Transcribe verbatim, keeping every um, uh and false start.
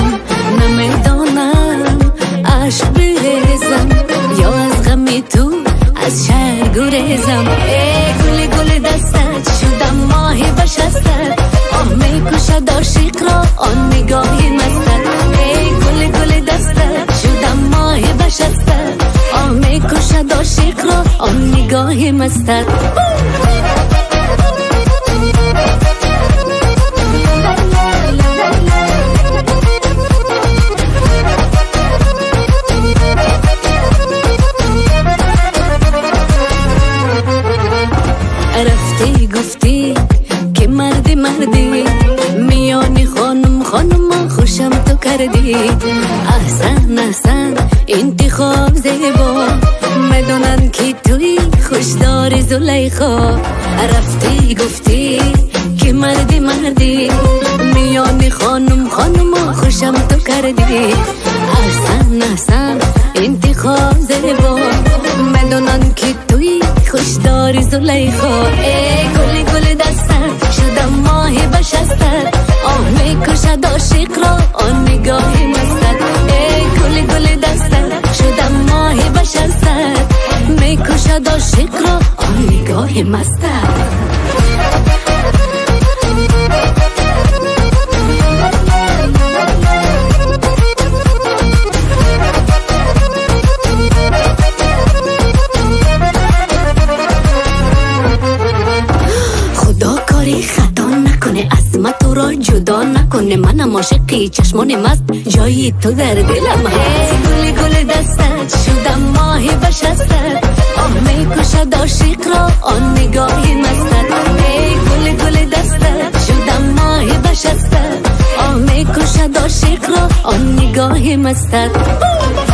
نمیدانم عشق بریزم یا از غم تو از شهر گریزم. ای گل گل دستت شدم ماه بشستت، آه میکشد عاشق را آن نگاهی مستت. ای گل گل دستت شدم ماه بشستت، آه میکشد عاشق را آن نگاهی مستت. رفتی گفتی که مردی مردی، میانی خانم خانم خوشم تو کردی. احسن احسن انتخاب زیبا، میدونن که توی خوشدار زلیخا. رفتی گفتی که مردی مردی، میانی خانم خانم خوشم تو کردی. احسن احسن انتخاب زیبا، میدونن که توی خوشدار زلیخا. ای گل گل دستت شدم ماه بشستت، آه میکشد عاشق را آن نگاهی مستت. ای گل گل دستت شدم ماه بشستت، میکشد عاشق را آن نگاهی مستت. خطا نکنه از ما تو را جدا نکنه، منم عاشقی چشمان مست جایی تو در دلم هست. گل گل دستت شدم ماه بشستت، آه میکشد عاشق را آن نگاهی مستت. ای گل گل دستت شدم ماه بشستت، آه میکشد عاشق را آن نگاهی مستت.